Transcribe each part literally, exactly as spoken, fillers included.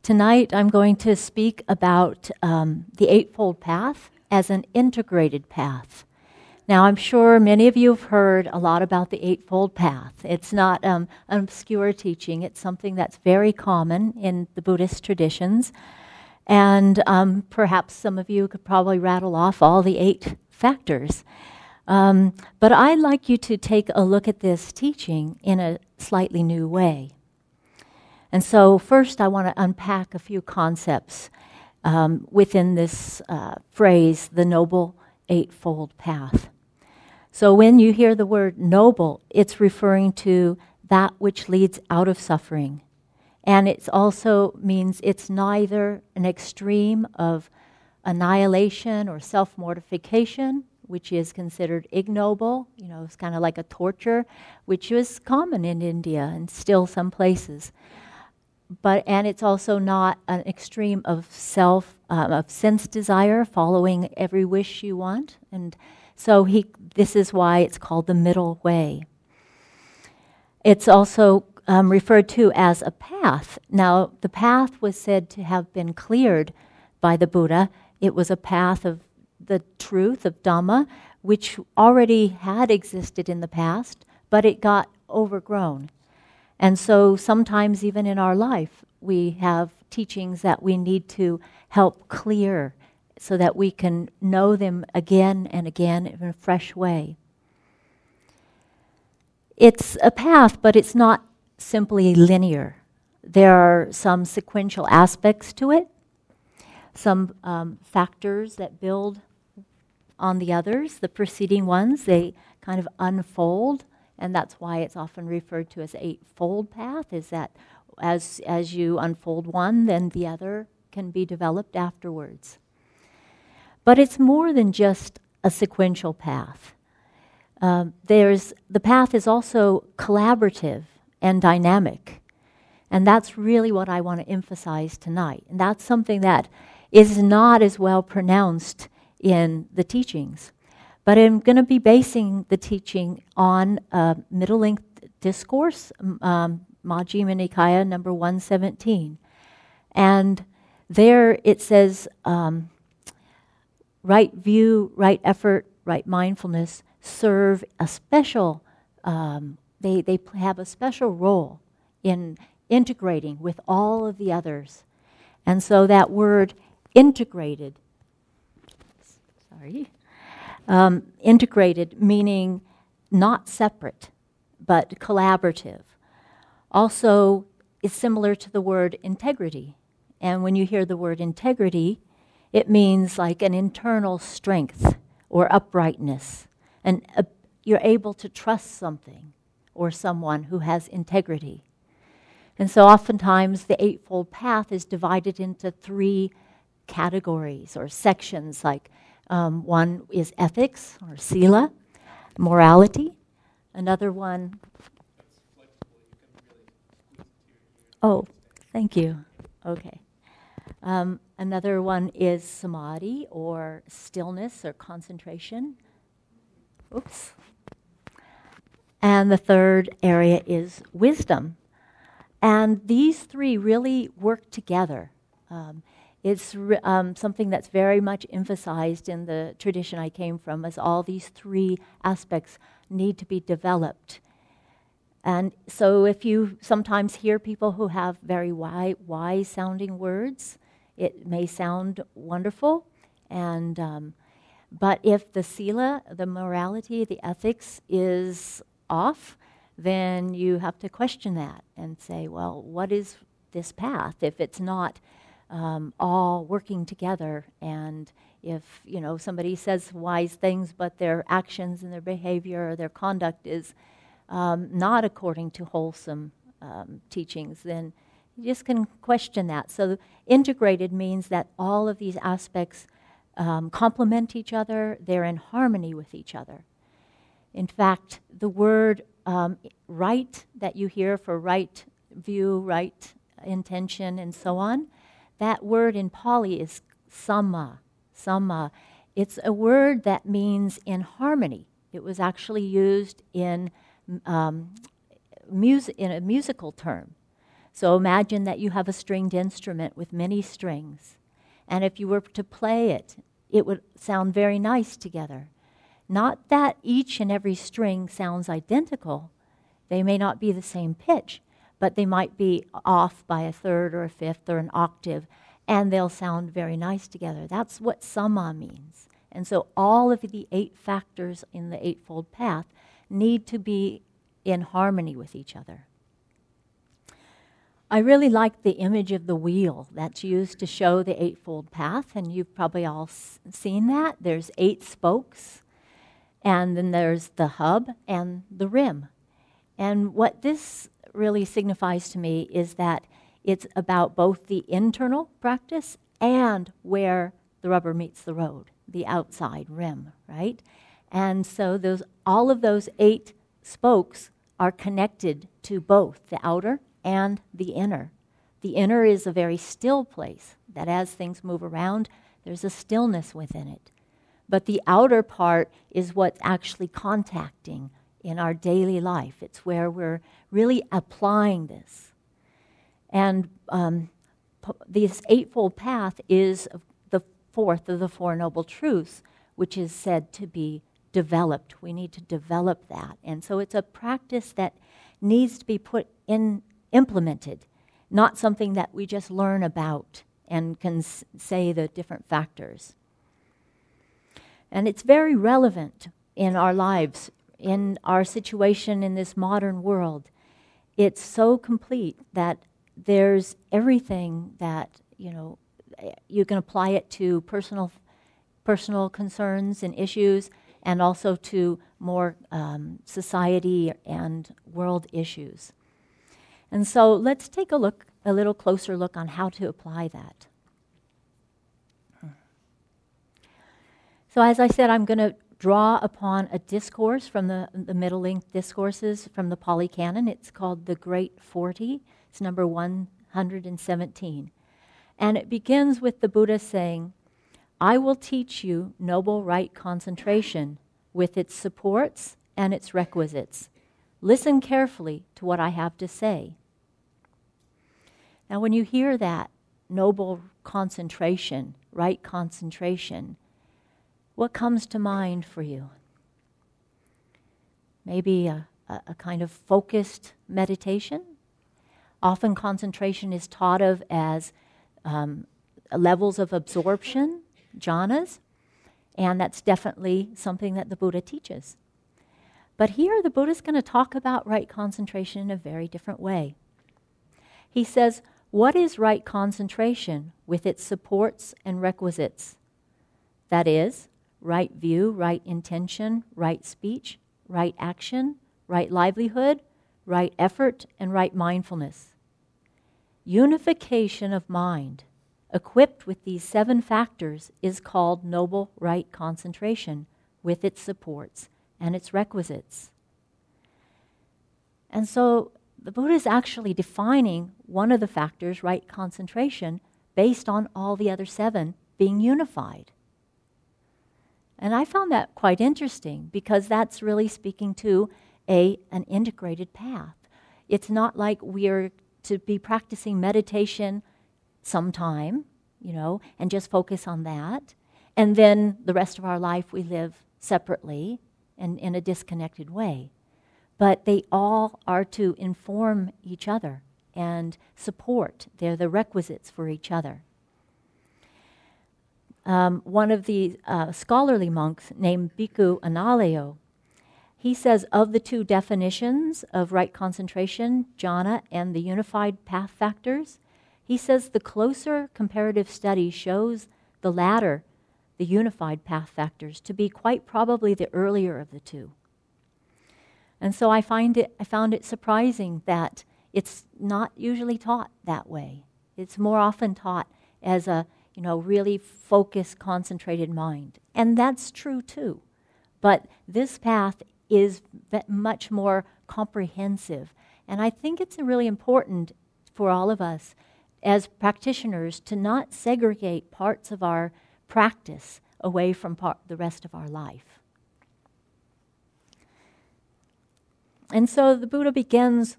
Tonight I'm going to speak about um, the Eightfold Path as an integrated path. Now I'm sure many of you have heard a lot about the Eightfold Path. It's not um, an obscure teaching. It's something that's very common in the Buddhist traditions. And um, perhaps some of you could probably rattle off all the eight factors. Um, but I'd like you to take a look at this teaching in a slightly new way. And so first I want to unpack a few concepts um, within this uh, phrase, the Noble Eightfold Path. So when you hear the word noble, it's referring to that which leads out of suffering. And it also means it's neither an extreme of annihilation or self-mortification, which is considered ignoble. You know, it's kind of like a torture, which was common in India and still some places. But and it's also not an extreme of self, uh, of sense desire, following every wish you want. And so he, this is why it's called the middle way. It's also um, referred to as a path. Now, the path was said to have been cleared by the Buddha. It was a path of the truth of Dhamma, which already had existed in the past, but it got overgrown. And so sometimes even in our life, we have teachings that we need to help clear so that we can know them again and again in a fresh way. It's a path, but it's not simply linear. There are some sequential aspects to it, some um, factors that build on the others. The preceding ones, they kind of unfold. And that's why it's often referred to as eightfold path, is that as as you unfold one, then the other can be developed afterwards. But it's more than just a sequential path. Um, there's the path is also collaborative and dynamic. And that's really what I want to emphasize tonight. And that's something that is not as well pronounced in the teachings. But I'm going to be basing the teaching on uh, middle-length discourse, um, Majjhima Nikaya number one seventeen. And there it says, um, right view, right effort, right mindfulness serve a special, um, they, they have a special role in integrating with all of the others. And so that word integrated, sorry, Um, integrated, meaning not separate, but collaborative. Also, is similar to the word integrity. And when you hear the word integrity, it means like an internal strength or uprightness. And uh, you're able to trust something or someone who has integrity. And so oftentimes the Eightfold Path is divided into three categories or sections, like Um, one is ethics, or sila, morality. Another one... Oh, thank you. Okay. Um, another one is samadhi, or stillness, or concentration. Oops. And the third area is wisdom. And these three really work together. Um, It's um, something that's very much emphasized in the tradition I came from, as all these three aspects need to be developed. And so if you sometimes hear people who have very wise, wise-sounding words, it may sound wonderful. And um, but if the sila, the morality, the ethics is off, then you have to question that and say, well, what is this path if it's not Um, all working together? And if, you know, somebody says wise things, but their actions and their behavior or their conduct is um, not according to wholesome um, teachings, then you just can question that. So integrated means that all of these aspects um, complement each other, they're in harmony with each other. In fact, the word um, right that you hear for right view, right intention, and so on, that word in Pali is samma, samma. It's a word that means in harmony. It was actually used in um, music in a musical term. So imagine that you have a stringed instrument with many strings. And if you were to play it, it would sound very nice together. Not that each and every string sounds identical. They may not be the same pitch, but they might be off by a third or a fifth or an octave, and they'll sound very nice together. That's what sama means. And so all of the eight factors in the Eightfold Path need to be in harmony with each other. I really like the image of the wheel that's used to show the Eightfold Path, and you've probably all s- seen that. There's eight spokes, and then there's the hub and the rim. And what this really signifies to me is that it's about both the internal practice and where the rubber meets the road, the outside rim, right? And so those all of those eight spokes are connected to both the outer and the inner. The inner is a very still place, that as things move around, there's a stillness within it. But the outer part is what's actually contacting in our daily life. It's where we're really applying this. And um, p- this Eightfold Path is the fourth of the Four Noble Truths, which is said to be developed. We need to develop that. And so it's a practice that needs to be put in, implemented, not something that we just learn about and can s- say the different factors. And it's very relevant in our lives, in our situation in this modern world. It's so complete that there's everything that, you know, you can apply it to personal personal concerns and issues, and also to more um, society and world issues. And so let's take a look, a little closer look on how to apply that. So as I said, I'm going to draw upon a discourse from the, the middle-length discourses from the Pali Canon. It's called the Great Forty. It's number one hundred seventeen. And it begins with the Buddha saying, I will teach you noble right concentration with its supports and its requisites. Listen carefully to what I have to say. Now, when you hear that noble concentration, right concentration, what comes to mind for you? Maybe a, a, a kind of focused meditation? Often concentration is thought of as um, levels of absorption, jhanas, and that's definitely something that the Buddha teaches. But here the Buddha's going to talk about right concentration in a very different way. He says, what is right concentration with its supports and requisites? That is, right view, right intention, right speech, right action, right livelihood, right effort, and right mindfulness. Unification of mind, equipped with these seven factors, is called noble right concentration with its supports and its requisites. And so the Buddha is actually defining one of the factors, right concentration, based on all the other seven being unified. And I found that quite interesting because that's really speaking to a an integrated path. It's not like we're to be practicing meditation sometime, you know, and just focus on that. And then the rest of our life we live separately and in a disconnected way. But they all are to inform each other and support. They're the requisites for each other. Um, one of the uh, scholarly monks named Bhikkhu Analayo, he says of the two definitions of right concentration, jhana, and the unified path factors, he says the closer comparative study shows the latter, the unified path factors, to be quite probably the earlier of the two. And so I find it, I found it surprising that it's not usually taught that way. It's more often taught as a, you know, really focused, concentrated mind. And that's true too. But this path is much more comprehensive. And I think it's really important for all of us as practitioners to not segregate parts of our practice away from part, the rest of our life. And so the Buddha begins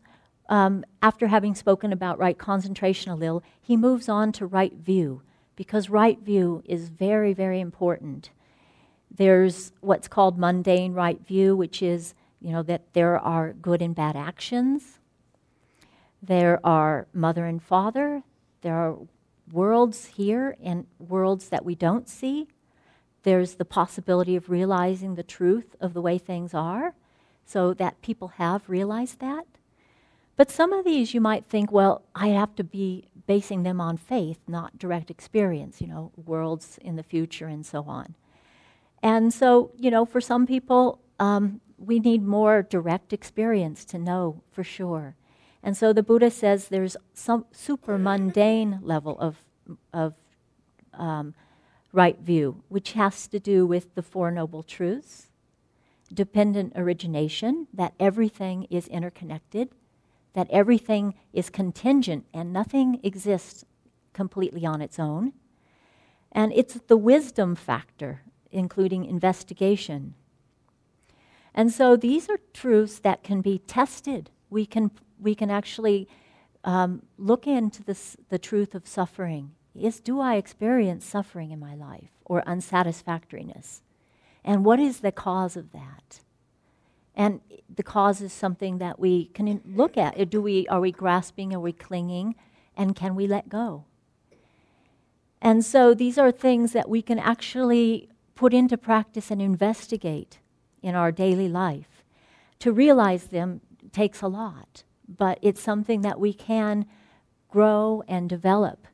um, after having spoken about right concentration a little, he moves on to right view, because right view is very, very important. There's what's called mundane right view, which is, you know, that there are good and bad actions. There are mother and father. There are worlds here and worlds that we don't see. There's the possibility of realizing the truth of the way things are, so that people have realized that. But some of these you might think, well, I have to be basing them on faith, not direct experience, you know, worlds in the future and so on. And so, you know, for some people, um, we need more direct experience to know for sure. And so the Buddha says there's some super mundane level of, of um, right view, which has to do with the Four Noble Truths, dependent origination, that everything is interconnected, that everything is contingent and nothing exists completely on its own. And it's the wisdom factor, including investigation. And so these are truths that can be tested. We can we can actually um, look into this, the truth of suffering. Is, do I experience suffering in my life or unsatisfactoriness? And what is the cause of that? And the cause is something that we can look at. Do we, are we grasping, are we clinging, and can we let go? And so these are things that we can actually put into practice and investigate in our daily life. To realize them takes a lot, but it's something that we can grow and develop.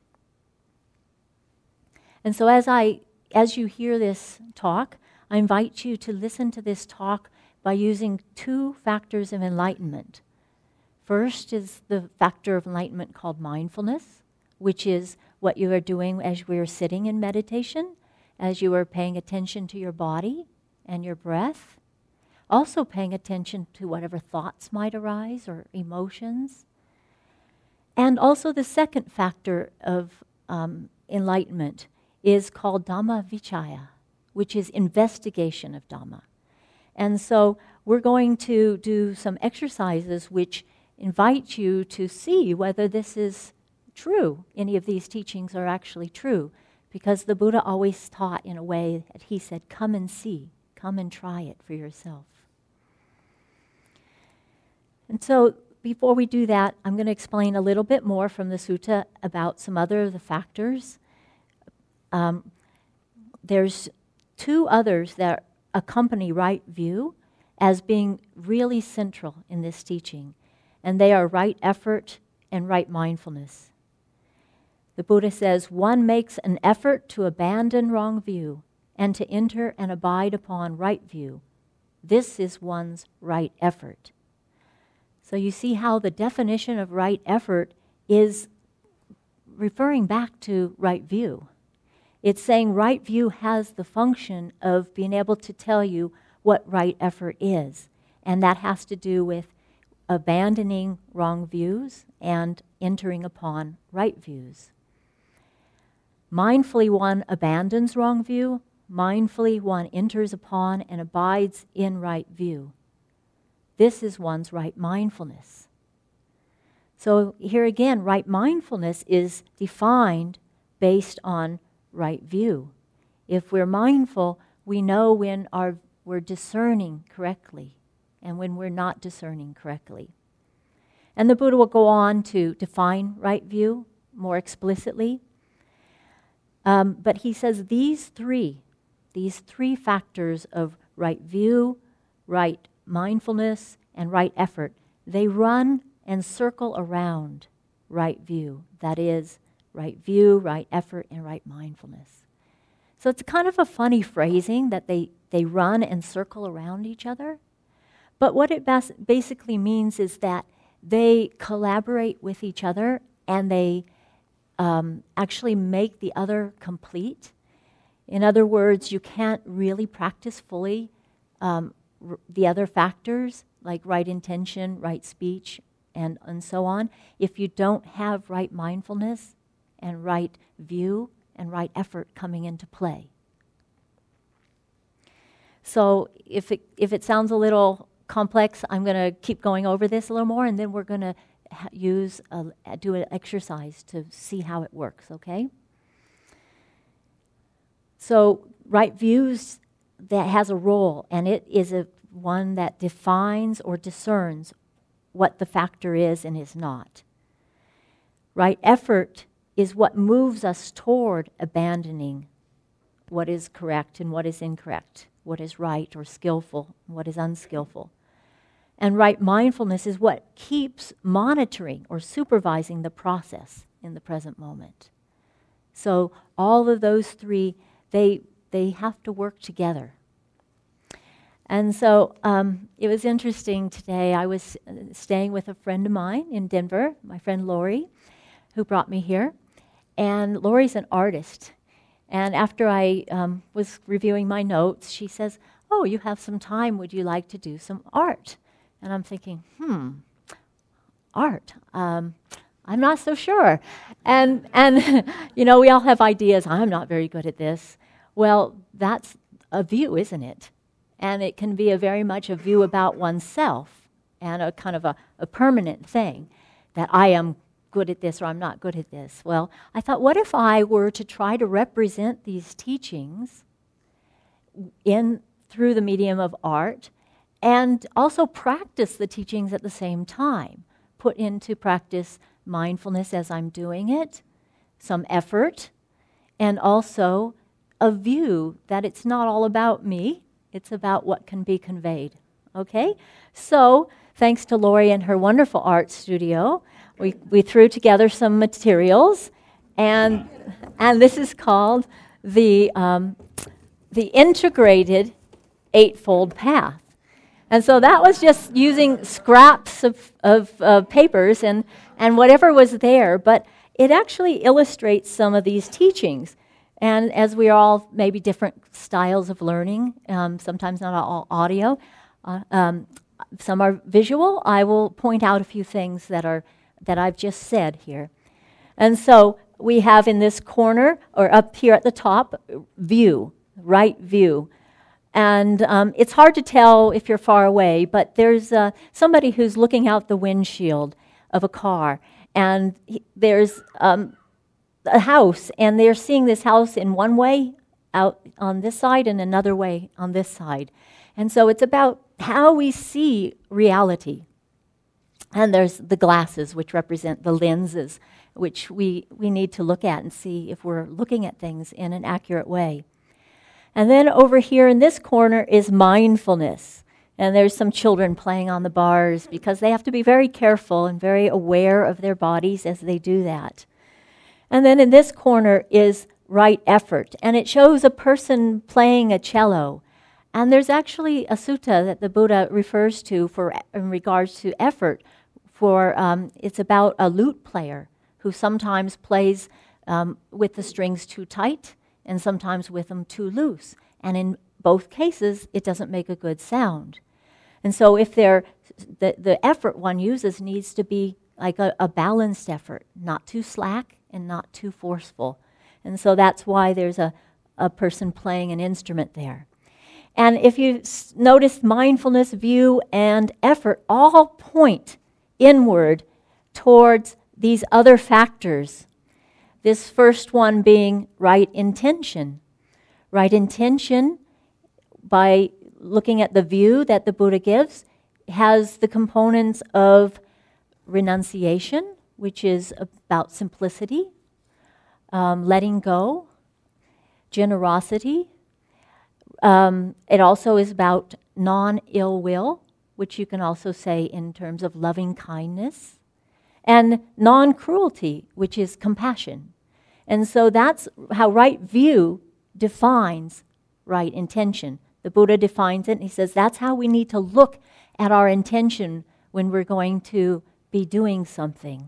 And so as I, as you hear this talk, I invite you to listen to this talk by using two factors of enlightenment. First is the factor of enlightenment called mindfulness, which is what you are doing as we are sitting in meditation, as you are paying attention to your body and your breath, also paying attention to whatever thoughts might arise or emotions. And also the second factor of um, enlightenment is called Dhamma Vichaya, which is investigation of Dhamma. And so we're going to do some exercises which invite you to see whether this is true, any of these teachings are actually true, because the Buddha always taught in a way that he said, come and see, come and try it for yourself. And so before we do that, I'm going to explain a little bit more from the sutta about some other of the factors. Um, there's two others that accompany right view as being really central in this teaching, and they are right effort and right mindfulness. The Buddha says, one makes an effort to abandon wrong view and to enter and abide upon right view. This is one's right effort. So you see how the definition of right effort is referring back to right view. It's saying right view has the function of being able to tell you what right effort is. And that has to do with abandoning wrong views and entering upon right views. Mindfully one abandons wrong view. Mindfully one enters upon and abides in right view. This is one's right mindfulness. So here again, right mindfulness is defined based on right view. If we're mindful, we know when our, we're discerning correctly and when we're not discerning correctly. And the Buddha will go on to define right view more explicitly. Um, but he says these three, these three factors of right view, right mindfulness, and right effort, they run and circle around right view. That is, right view, right effort, and right mindfulness. So it's kind of a funny phrasing that they, they run and circle around each other. But what it bas- basically means is that they collaborate with each other and they um, actually make the other complete. In other words, you can't really practice fully um, r- the other factors like right intention, right speech, and, and so on, if you don't have right mindfulness and right view and right effort coming into play. So if it, if it sounds a little complex. I'm going to keep going over this a little more, and then we're going to ha- use a, do an exercise to see how it works, okay? So right views, that has a role, and it is a one that defines or discerns what the factor is and is not. Right effort is what moves us toward abandoning what is correct and what is incorrect, what is right or skillful, what is unskillful. And right mindfulness is what keeps monitoring or supervising the process in the present moment. So all of those three, they they have to work together. And so um, it was interesting today. I was uh, staying with a friend of mine in Denver, my friend Lori, who brought me here. And Lori's an artist. And after I um, was reviewing my notes, she says, "Oh, you have some time. Would you like to do some art?" And I'm thinking, hmm, art. Um, I'm not so sure. And, and you know, we all have ideas. I'm not very good at this. Well, that's a view, isn't it? And it can be a very much a view about oneself and a kind of a, a permanent thing, that I am good at this or I'm not good at this. Well, I thought, what if I were to try to represent these teachings in through the medium of art and also practice the teachings at the same time, put into practice mindfulness as I'm doing it, some effort, and also a view that it's not all about me, it's about what can be conveyed. Okay? So, thanks to Lori and her wonderful art studio, we, we threw together some materials, and and this is called the um, the integrated eightfold path. And so that was just using scraps of, of uh, papers and, and whatever was there, but it actually illustrates some of these teachings. And as we are all maybe different styles of learning, um, sometimes not all audio, uh, um, some are visual, I will point out a few things that are that I've just said here. And so we have in this corner, or up here at the top, view, right view. And um, it's hard to tell if you're far away, but there's uh, somebody who's looking out the windshield of a car, and he, there's um, a house, and they're seeing this house in one way out on this side and another way on this side. And so it's about how we see reality. And there's the glasses, which represent the lenses, which we, we need to look at and see if we're looking at things in an accurate way. And then over here in this corner is mindfulness. And there's some children playing on the bars because they have to be very careful and very aware of their bodies as they do that. And then in this corner is right effort. And it shows a person playing a cello. And there's actually a sutta that the Buddha refers to for in regards to effort. For um, it's about a lute player who sometimes plays um, with the strings too tight and sometimes with them too loose. And in both cases, it doesn't make a good sound. And so if they're, the, the effort one uses needs to be like a, a balanced effort, not too slack and not too forceful. And so that's why there's a, a person playing an instrument there. And if you s- notice, mindfulness, view, and effort all point inward towards these other factors. This first one being right intention. Right intention, by looking at the view that the Buddha gives, has the components of renunciation, which is about simplicity, um, letting go, generosity. Um, it also is about non-ill will, which you can also say in terms of loving kindness, and non-cruelty, which is compassion. And so that's how right view defines right intention. The Buddha defines it, and he says that's how we need to look at our intention when we're going to be doing something.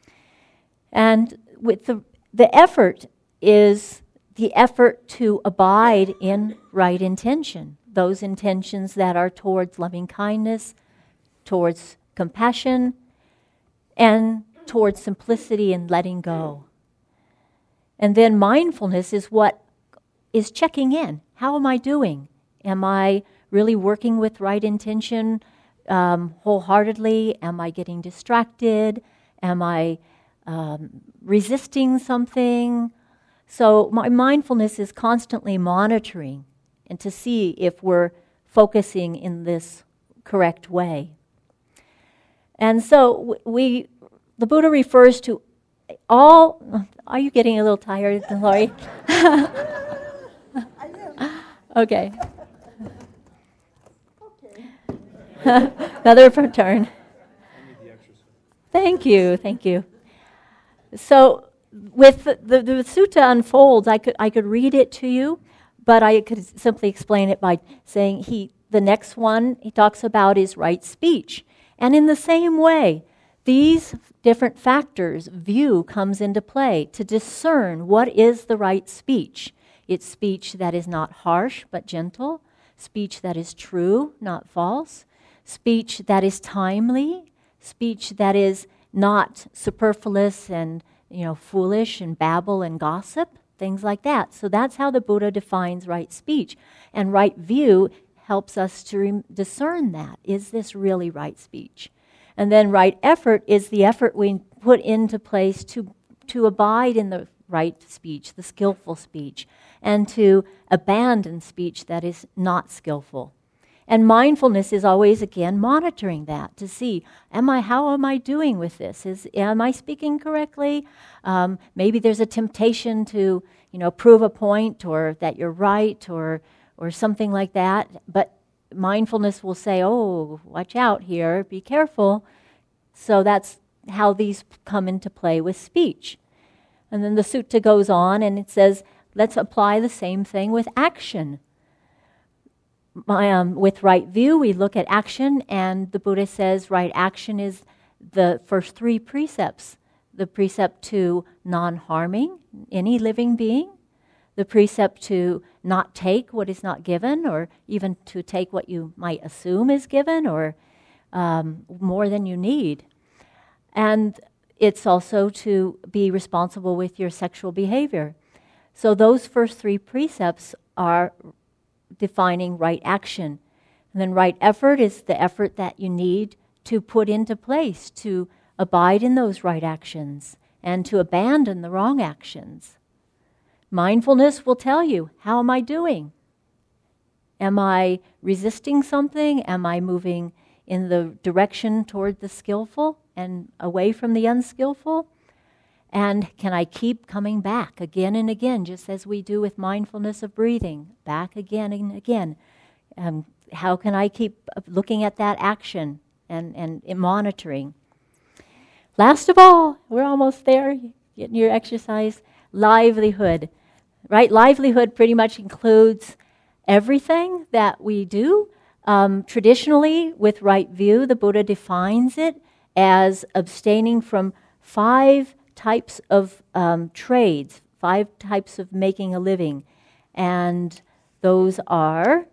And with the the effort is the effort to abide in right intention, those intentions that are towards loving kindness, towards compassion, and towards simplicity and letting go. And then mindfulness is what is checking in. How am I doing? Am I really working with right intention? um, wholeheartedly? Am I getting distracted? Am I um, resisting something? So my mindfulness is constantly monitoring and to see if we're focusing in this correct way. And so we, the Buddha refers to all, are you getting a little tired, Lori? Okay. Another turn. Thank you, thank you. So with the, the, the sutta unfolds, I could I could read it to you, but I could simply explain it by saying he the next one he talks about is right speech. And in the same way, these different factors, view comes into play to discern what is the right speech. It's speech that is not harsh but gentle, speech that is true, not false, speech that is timely, speech that is not superfluous and, you know, foolish and babble and gossip, things like that. So that's how the Buddha defines right speech. And right view helps us to re- discern that. Is this really right speech? And then right effort is the effort we put into place to, to abide in the right speech, the skillful speech, and to abandon speech that is not skillful. And mindfulness is always, again, monitoring that to see, am I, how am I doing with this? Is, am I speaking correctly? Um, maybe there's a temptation to, you know, prove a point or that you're right or or something like that. But mindfulness will say, oh, watch out here, be careful. So that's how these come into play with speech. And then the sutta goes on and it says, let's apply the same thing with action. Um, with right view, we look at action, and the Buddha says right action is the first three precepts. The precept to non-harming any living being, the precept to not take what is not given, or even to take what you might assume is given, or um, more than you need. And it's also to be responsible with your sexual behavior. So those first three precepts are defining right action. And then right effort is the effort that you need to put into place to abide in those right actions and to abandon the wrong actions. Mindfulness will tell you, how am I doing? Am I resisting something? Am I moving in the direction toward the skillful and away from the unskillful? And can I keep coming back again and again, just as we do with mindfulness of breathing, back again and again? Um, how can I keep looking at that action and, and, and monitoring? Last of all, we're almost there, getting your exercise, livelihood. Right? Livelihood pretty much includes everything that we do. Um, traditionally, with right view, the Buddha defines it as abstaining from five types of um, trades, five types of making a living. And those are,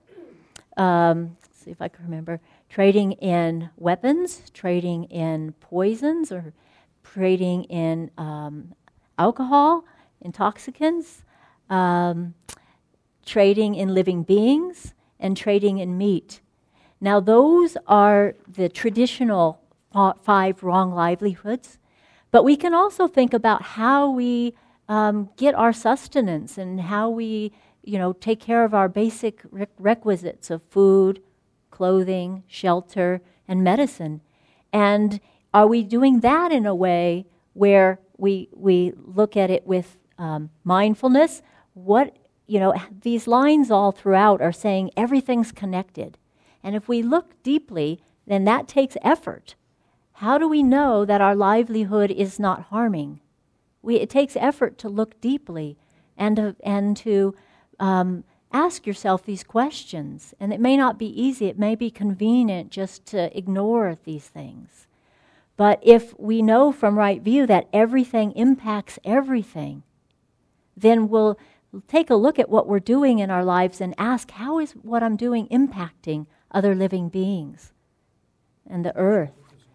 um, let's see if I can remember, trading in weapons, trading in poisons, or trading in um, alcohol, intoxicants, um, trading in living beings, and trading in meat. Now those are the traditional five wrong livelihoods. But we can also think about how we um, get our sustenance and how we, you know, take care of our basic re- requisites of food, clothing, shelter, and medicine. And are we doing that in a way where we we look at it with um, mindfulness? What, you know, these lines all throughout are saying everything's connected. And if we look deeply, then that takes effort. How do we know that our livelihood is not harming? We, it takes effort to look deeply and to, and to um, ask yourself these questions. And it may not be easy. It may be convenient just to ignore these things. But if we know from right view that everything impacts everything, then we'll take a look at what we're doing in our lives and ask, how is what I'm doing impacting other living beings and the earth?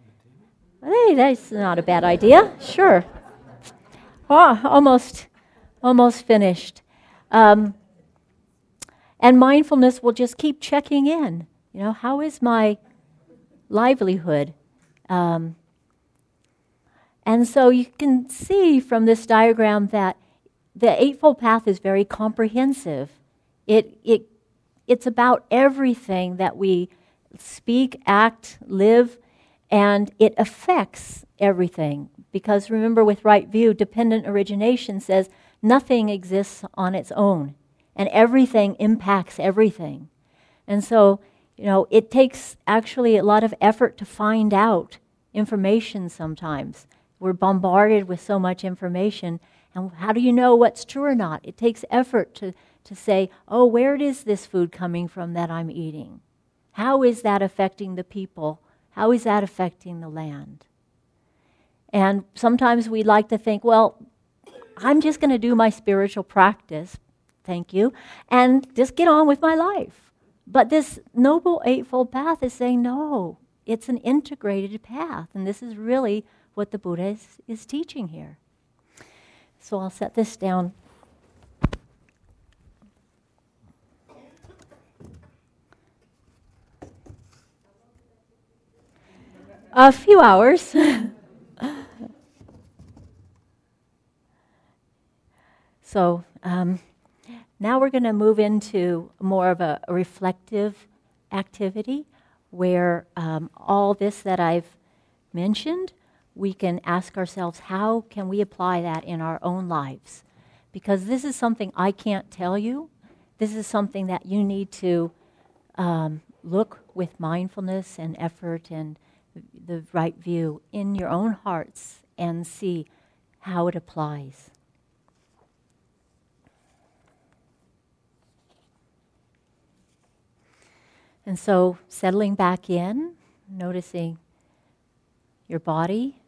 Hey, that's not a bad idea. Sure. Oh, almost, almost finished. Um, and mindfulness will just keep checking in. You know, how is my, livelihood. Um, and so you can see from this diagram that the Eightfold Path is very comprehensive. It, it, it's about everything that we speak, act, live, and it affects everything. Because remember, with right view, dependent origination says nothing exists on its own, and everything impacts everything. And so, you know, it takes actually a lot of effort to find out information sometimes. We're bombarded with so much information, and how do you know what's true or not? It takes effort to, to say, oh, where is this food coming from that I'm eating? How is that affecting the people? How is that affecting the land? And sometimes we like to think, well, I'm just going to do my spiritual practice, thank you, and just get on with my life. But this Noble Eightfold Path is saying, no, it's an integrated path. And this is really what the Buddha is, is teaching here. So I'll set this down. A few hours. So um, now we're going to move into more of a, a reflective activity where um, all this that I've mentioned, we can ask ourselves, how can we apply that in our own lives? Because this is something I can't tell you. This is something that you need to um, look with mindfulness and effort and the right view in your own hearts and see how it applies. And so settling back in, noticing your body,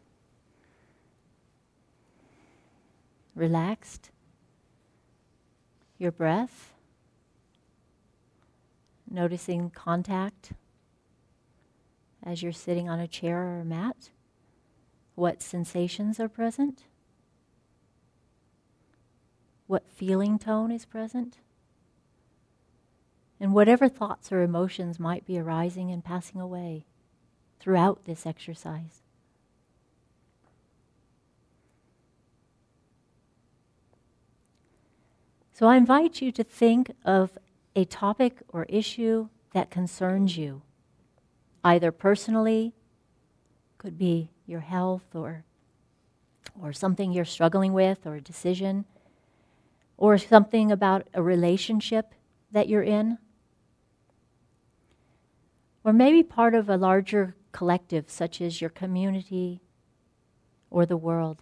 relaxed, your breath, noticing contact as you're sitting on a chair or a mat, what sensations are present, what feeling tone is present, and whatever thoughts or emotions might be arising and passing away throughout this exercise. So I invite you to think of a topic or issue that concerns you, either personally, could be your health or, or something you're struggling with or a decision, or something about a relationship that you're in, or maybe part of a larger collective such as your community or the world.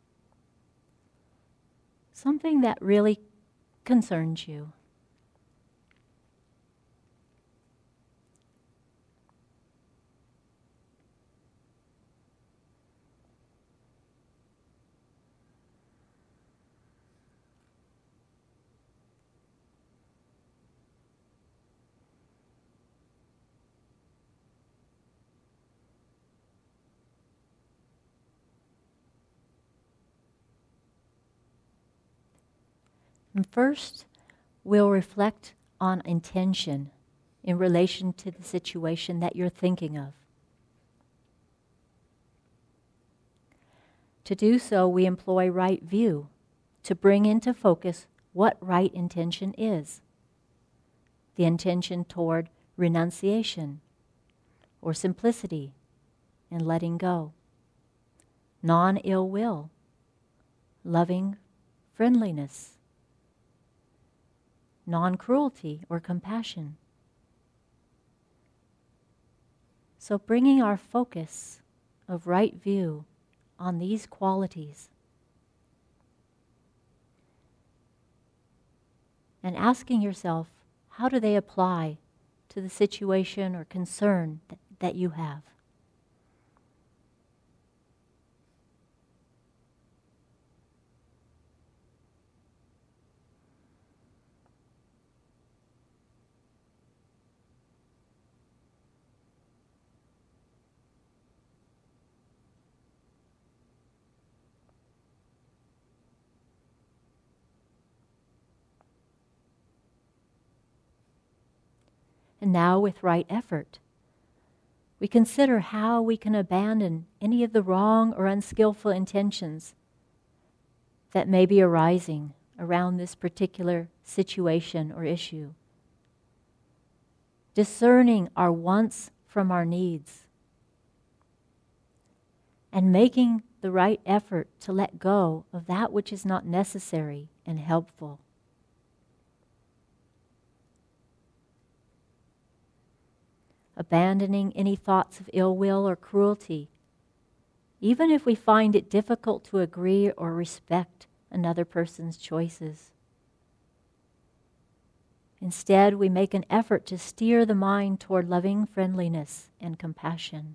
Something that really concerns you. And first, we'll reflect on intention in relation to the situation that you're thinking of. To do so, we employ right view to bring into focus what right intention is. The intention toward renunciation or simplicity and letting go. Non-ill will, loving friendliness, non-cruelty or compassion. So bringing our focus of right view on these qualities and asking yourself, how do they apply to the situation or concern that, that you have? And now with right effort, we consider how we can abandon any of the wrong or unskillful intentions that may be arising around this particular situation or issue. Discerning our wants from our needs, and making the right effort to let go of that which is not necessary and helpful. Abandoning any thoughts of ill will or cruelty, even if we find it difficult to agree or respect another person's choices. Instead, we make an effort to steer the mind toward loving friendliness and compassion.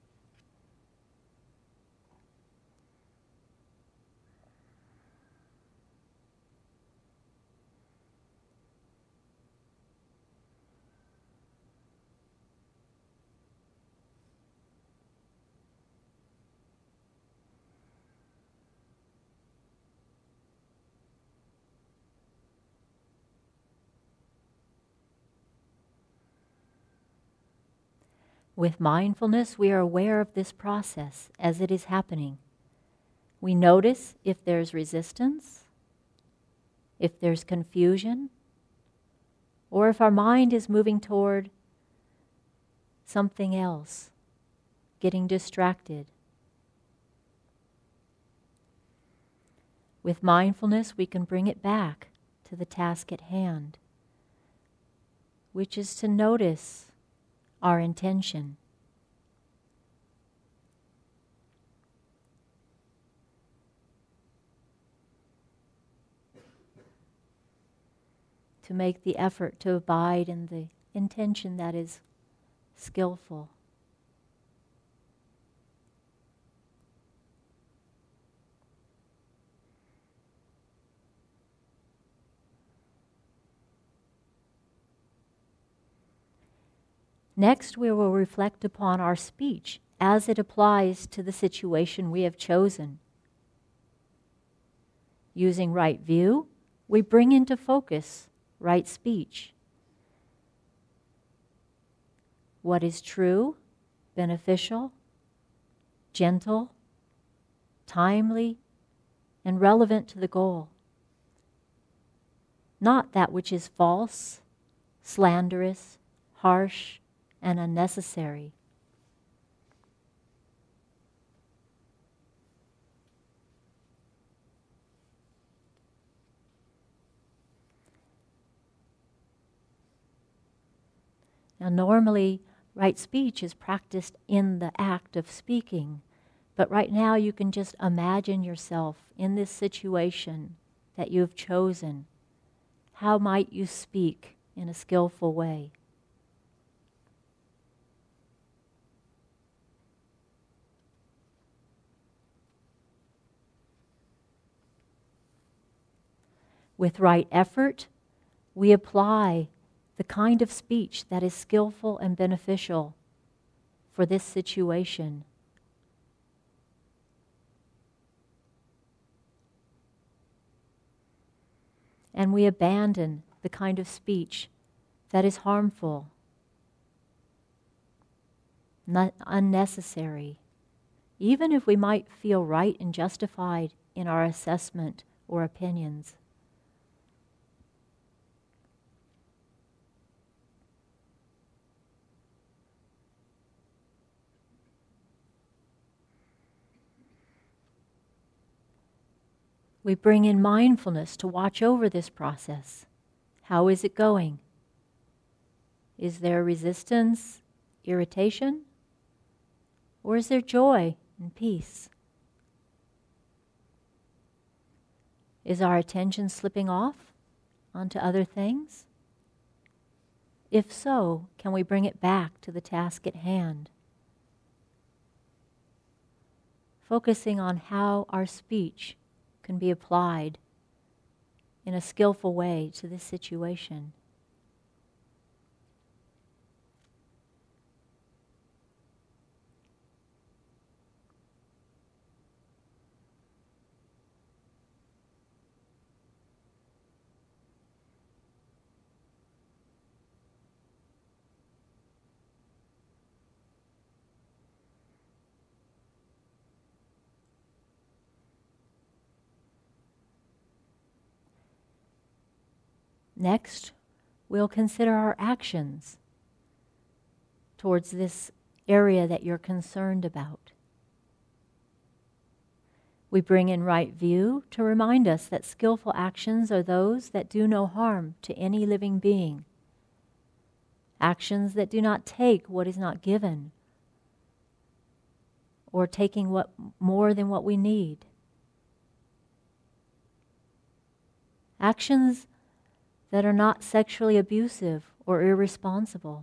With mindfulness, we are aware of this process as it is happening. We notice if there's resistance, if there's confusion, or if our mind is moving toward something else, getting distracted. With mindfulness, we can bring it back to the task at hand, which is to notice our intention. To make the effort to abide in the intention that is skillful. Next, we will reflect upon our speech as it applies to the situation we have chosen. Using right view, we bring into focus right speech. What is true, beneficial, gentle, timely, and relevant to the goal. Not that which is false, slanderous, harsh, and unnecessary. Now, normally, right speech is practiced in the act of speaking, but right now you can just imagine yourself in this situation that you have chosen. How might you speak in a skillful way? With right effort, we apply the kind of speech that is skillful and beneficial for this situation. And we abandon the kind of speech that is harmful, not unnecessary, even if we might feel right and justified in our assessment or opinions. We bring in mindfulness to watch over this process. How is it going? Is there resistance, irritation? Or is there joy and peace? Is our attention slipping off onto other things? If so, can we bring it back to the task at hand? Focusing on how our speech can be applied in a skillful way to this situation. Next, we'll consider our actions towards this area that you're concerned about. We bring in right view to remind us that skillful actions are those that do no harm to any living being. Actions that do not take what is not given, or taking what more than what we need. Actions that are not sexually abusive or irresponsible.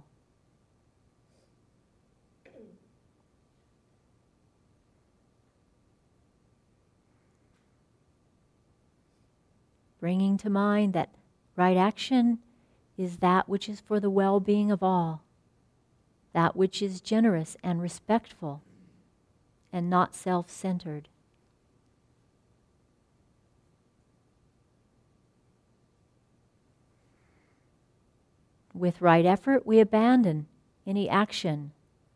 Bringing to mind that right action is that which is for the well-being of all, that which is generous and respectful, and not self-centered. With right effort, we abandon any action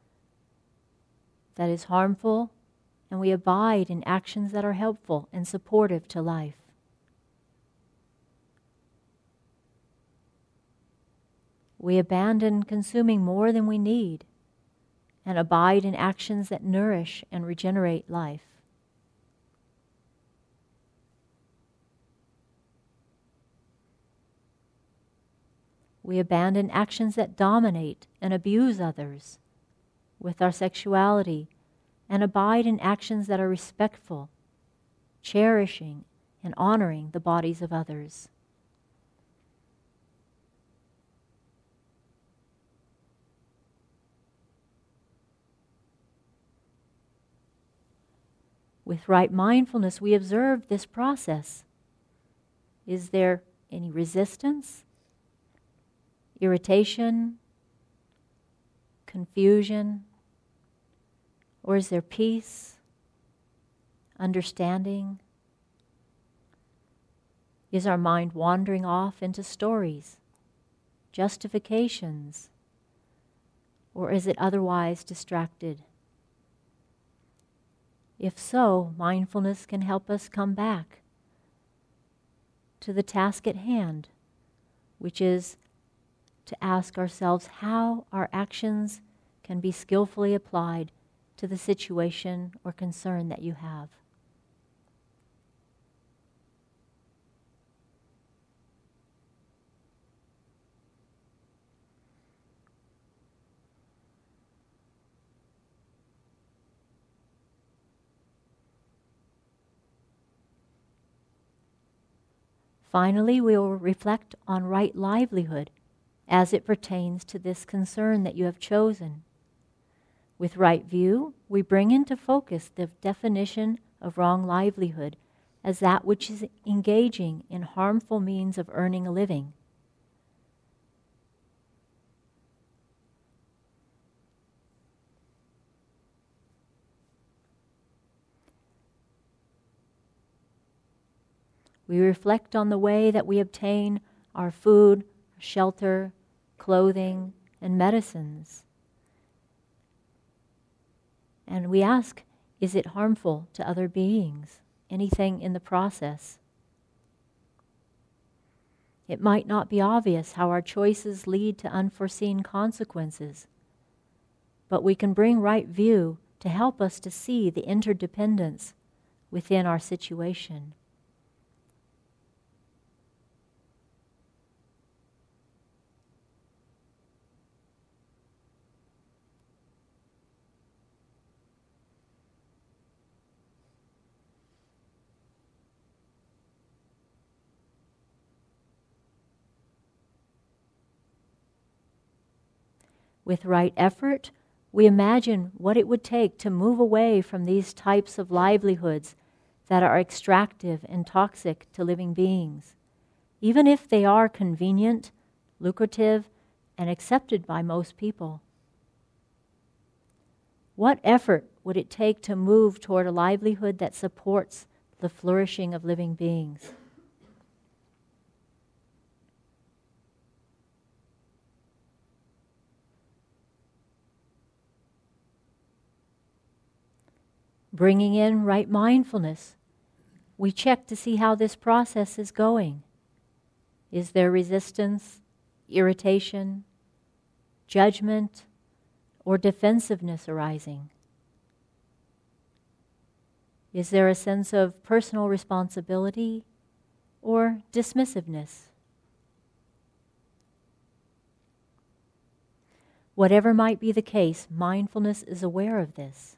that is harmful, and we abide in actions that are helpful and supportive to life. We abandon consuming more than we need and abide in actions that nourish and regenerate life. We abandon actions that dominate and abuse others with our sexuality and abide in actions that are respectful, cherishing, and honoring the bodies of others. With right mindfulness, we observe this process. Is there any resistance, irritation, confusion, or is there peace, understanding? Is our mind wandering off into stories, justifications, or is it otherwise distracted? If so, mindfulness can help us come back to the task at hand, which is to ask ourselves how our actions can be skillfully applied to the situation or concern that you have. Finally, we will reflect on right livelihood as it pertains to this concern that you have chosen. With right view, we bring into focus the definition of wrong livelihood as that which is engaging in harmful means of earning a living. We reflect on the way that we obtain our food, shelter, clothing, and medicines. And we ask, is it harmful to other beings? Anything in the process? It might not be obvious how our choices lead to unforeseen consequences, but we can bring right view to help us to see the interdependence within our situation. With right effort, we imagine what it would take to move away from these types of livelihoods that are extractive and toxic to living beings, even if they are convenient, lucrative, and accepted by most people. What effort would it take to move toward a livelihood that supports the flourishing of living beings? Bringing in right mindfulness, we check to see how this process is going. Is there resistance, irritation, judgment, or defensiveness arising? Is there a sense of personal responsibility or dismissiveness? Whatever might be the case, mindfulness is aware of this.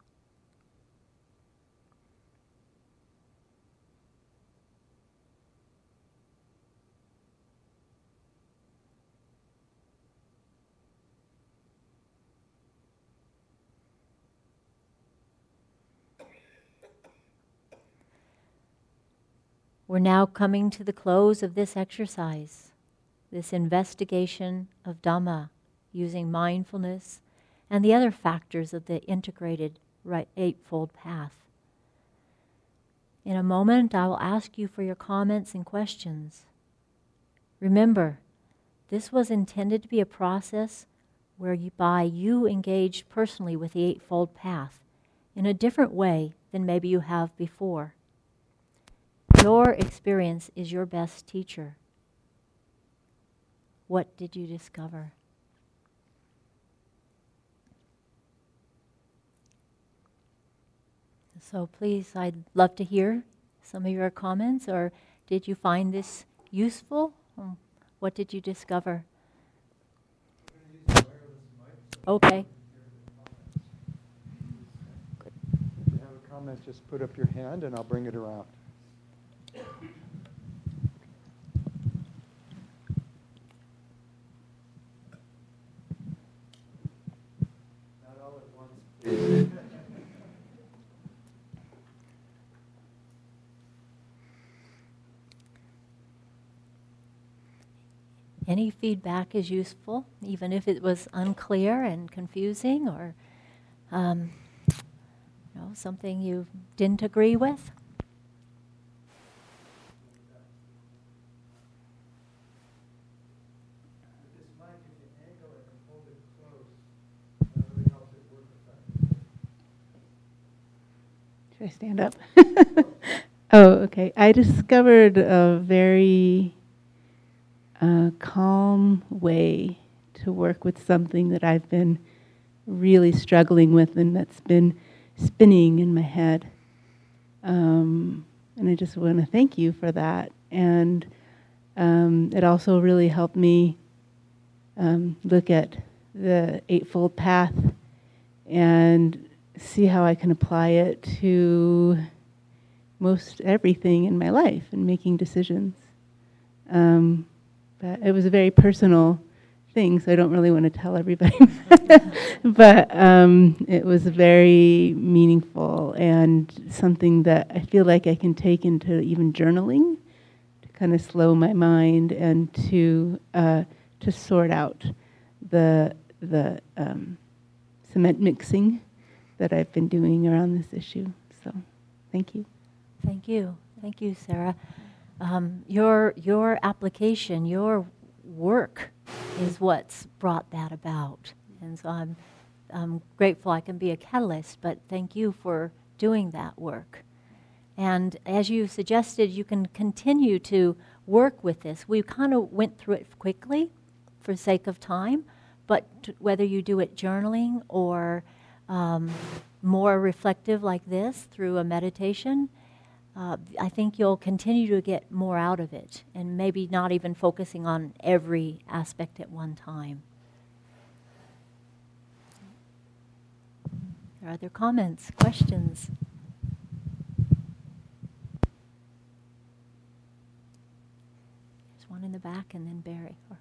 We're now coming to the close of this exercise, this investigation of Dhamma, using mindfulness and the other factors of the integrated right Eightfold Path. In a moment, I will ask you for your comments and questions. Remember, this was intended to be a process whereby you engaged personally with the Eightfold Path in a different way than maybe you have before. Your experience is your best teacher. What did you discover? So please, I'd love to hear some of your comments. Or did you find this useful? Um, what did you discover? Okay. If you have a comment, just put up your hand and I'll bring it around. Not all at once, please. Any feedback is useful, even if it was unclear and confusing, or um, you know, something you didn't agree with. Should I stand up? Oh, okay. I discovered a very uh, calm way to work with something that I've been really struggling with and that's been spinning in my head. Um, and I just want to thank you for that. And um, it also really helped me um, look at the Eightfold Path and see how I can apply it to most everything in my life and making decisions. Um, but it was a very personal thing, so I don't really want to tell everybody. But um, it was very meaningful and something that I feel like I can take into even journaling to kind of slow my mind and to uh, to sort out the the um, cement mixing that I've been doing around this issue. So, thank you. Thank you. Thank you, Sarah. Um, your your application, your work is what's brought that about. And so I'm, I'm grateful I can be a catalyst, but thank you for doing that work. And as you suggested, you can continue to work with this. We kind of went through it quickly for sake of time, but t- whether you do it journaling or Um, more reflective like this through a meditation, uh, I think you'll continue to get more out of it and maybe not even focusing on every aspect at one time. Are there comments, questions? There's one in the back and then Barry. Or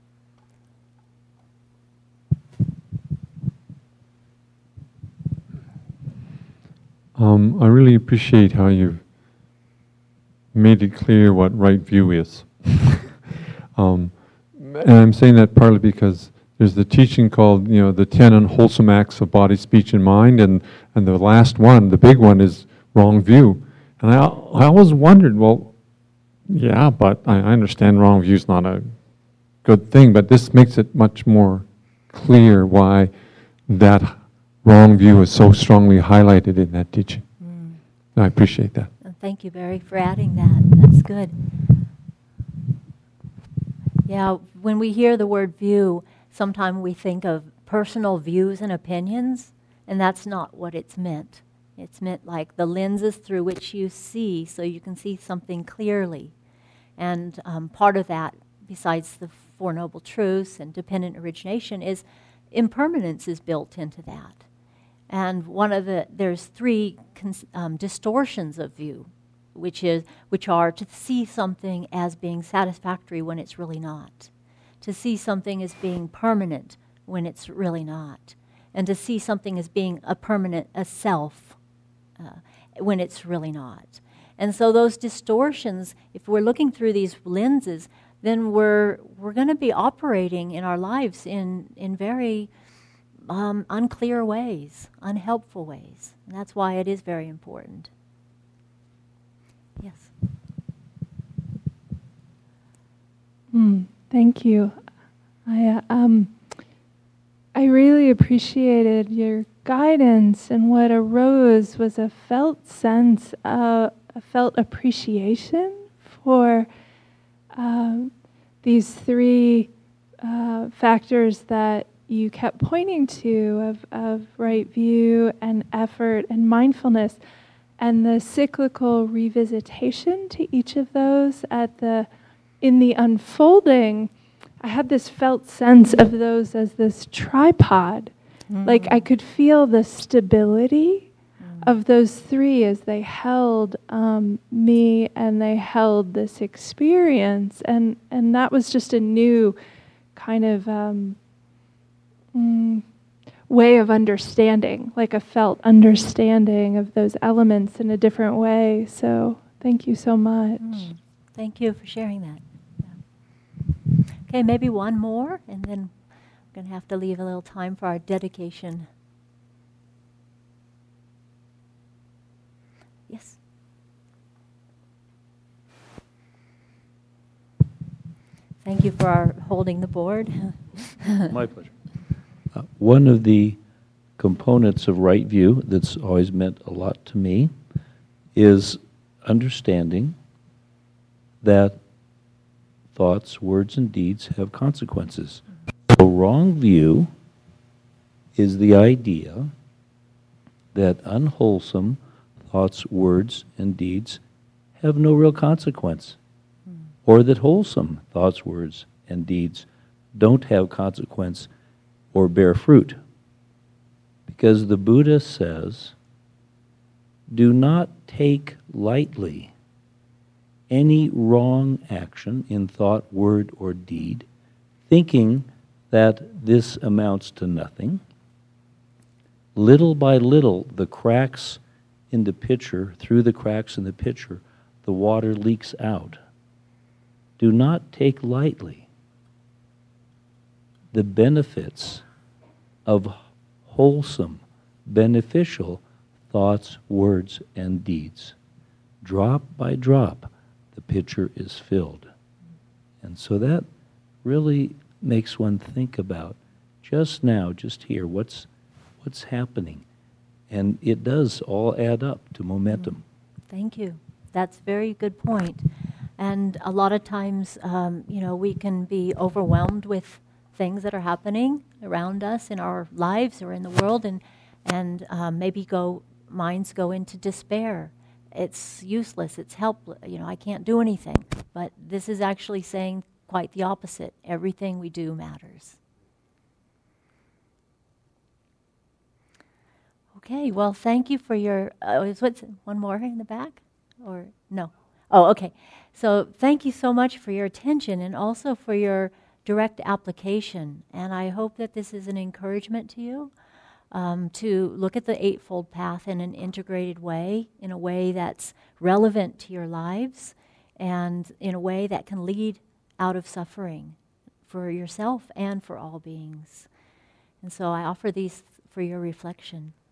Um, I really appreciate how you've made it clear what right view is. um, and I'm saying that partly because there's the teaching called, you know, the ten unwholesome acts of body, speech, and mind, and, and the last one, the big one, is wrong view. And I, I always wondered, well, yeah, but I, I understand wrong view is not a good thing, but this makes it much more clear why that wrong view is so strongly highlighted in that teaching. Mm. I appreciate that. Thank you, Barry, for adding that. That's good. Yeah, when we hear the word view, sometimes we think of personal views and opinions, and that's not what it's meant. It's meant like the lenses through which you see, so you can see something clearly. And um, part of that, besides the Four Noble Truths and dependent origination, is impermanence is built into that. And one of the, there's three cons, um, distortions of view, which is, which are to see something as being satisfactory when it's really not, to see something as being permanent when it's really not, and to see something as being a permanent, a self, uh, when it's really not. And so those distortions, if we're looking through these lenses, then we're we're going to be operating in our lives in in very um, unclear ways, unhelpful ways. And that's why it is very important. Yes. Mm, thank you. I uh, um I really appreciated your guidance, and what arose was a felt sense, uh, a felt appreciation for um, these three uh, factors that you kept pointing to of, of right view and effort and mindfulness, and the cyclical revisitation to each of those at the in the unfolding. I had this felt sense of those as this tripod. Mm. Like I could feel the stability mm. of those three as they held um, me and they held this experience. And, and that was just a new kind of um, mm, way of understanding, like a felt understanding of those elements in a different way. So thank you so much. Mm. Thank you for sharing that. Okay, maybe one more, and then I'm going to have to leave a little time for our dedication. Yes? Thank you for our holding the board. My pleasure. Uh, one of the components of right view that's always meant a lot to me is understanding that thoughts, words, and deeds have consequences. So wrong view is the idea that unwholesome thoughts, words, and deeds have no real consequence, mm. or that wholesome thoughts, words, and deeds don't have consequence or bear fruit. Because the Buddha says, do not take lightly any wrong action in thought, word, or deed, thinking that this amounts to nothing. Little by little, the cracks in the pitcher, through the cracks in the pitcher, the water leaks out. Do not take lightly the benefits of wholesome, beneficial thoughts, words, and deeds. Drop by drop, the pitcher is filled. And so that really makes one think about just now, just here, what's what's happening. And it does all add up to momentum. Thank you. That's a very good point. And a lot of times, um, you know, we can be overwhelmed with things that are happening around us in our lives or in the world, and and um, maybe go minds go into despair. It's useless, it's helpless, you know, I can't do anything. But this is actually saying quite the opposite. Everything we do matters. Okay, well, thank you for your, uh, what's, one more in the back? Or, no? Oh, okay. So thank you so much for your attention and also for your direct application. And I hope that this is an encouragement to you. Um, to look at the Eightfold Path in an integrated way, in a way that's relevant to your lives, and in a way that can lead out of suffering for yourself and for all beings. And so I offer these for your reflection.